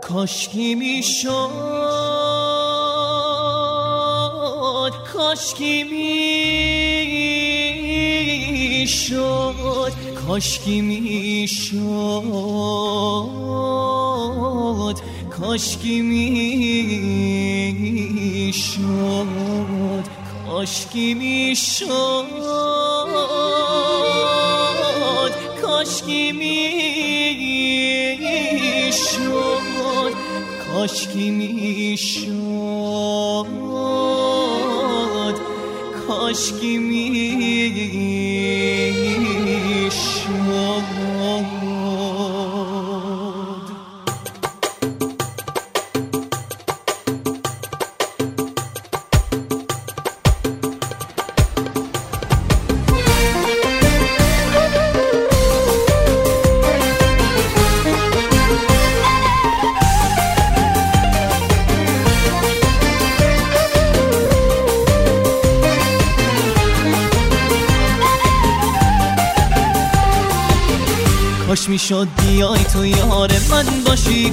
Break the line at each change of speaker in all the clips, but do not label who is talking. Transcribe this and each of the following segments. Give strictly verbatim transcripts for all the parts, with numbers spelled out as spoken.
کاشکی میشد کاشکی میشد کاشکی میشد کاشکی میشد کاشکی میشد کاشکی میشد کاشکی میشد کاشکی میشد کاش میشد بیای تو یار من باشی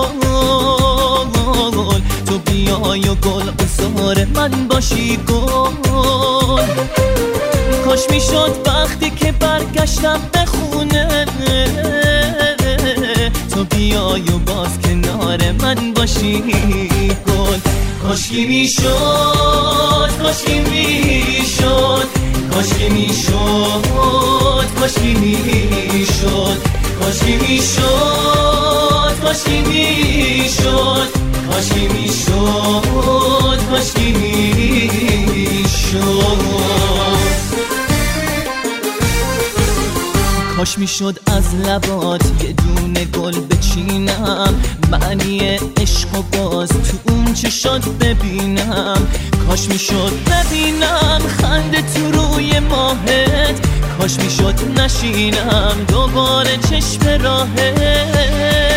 گل، تو بیای و گل عذار من باشی گل. کاش میشد وقتی که برگشتم به خونه تو بیای و باز کنار من باشی گل. کاشکی میشد کاشکی میشد کاشکی میشد کاشکی میشد کاشکی میشد کاشکی میشد کاشکی میشد کاشکی میشد کاش میشد از لبات یه دونه گل بچینم، معنی عشق و باز تو اون چشات ببینم. کاش میشد ببینم خنده تو روی ماهت، کاش میشد نشینم دوباره چشم راهت.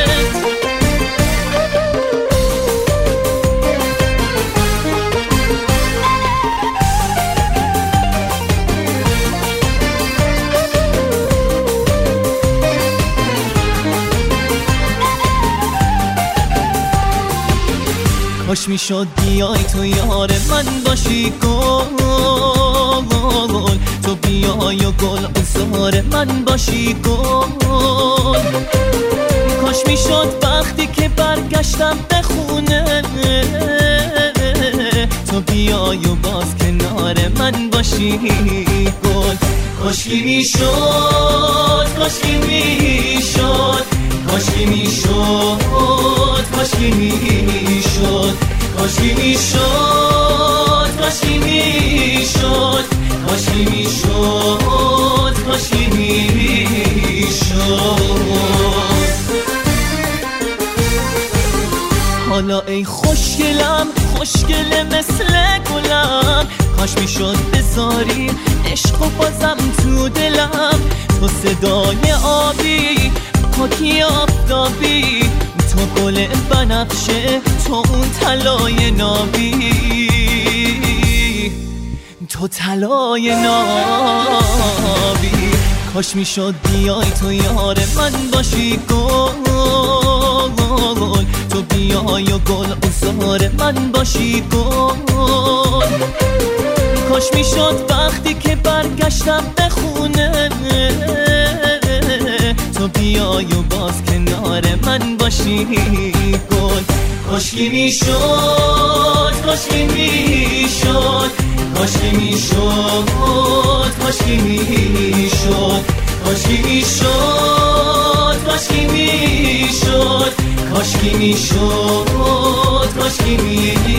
کاش میشد بیای تو یار من باشی گل، تو بیای و گل عذار من باشی گل. کاش میشد وقتی که برگشتم به خونه تو بیای و باز کنار من باشی گل. کاشکی میشد کاشکی میشد کاشکی میشد کاشکی میشد کاشکی میشد کاشکی میشد کاشکی میشد کاشکی میشد. حالا ای خوشگلم خوشگله مثل گلم، کاش میشد بذاری عشق و بازم تو دلم. تو صدای آبی پاکی آفتابی، تو گل بنفشه تو اون طلای نابی، تو طلای نابی. کاش میشد بیای تو یار من باشی گل، تو بیای و گل عذار من باشی گل. کاش میشد وقتی که برگشتم به خونه تو بیای و باز کنار من باشی گل. کاشکی میشد کاشکی میشد کاشکی میشد کاشکی میشد کاشکی میشد کاشکی میشد کاشکی میشد کاشکی میشد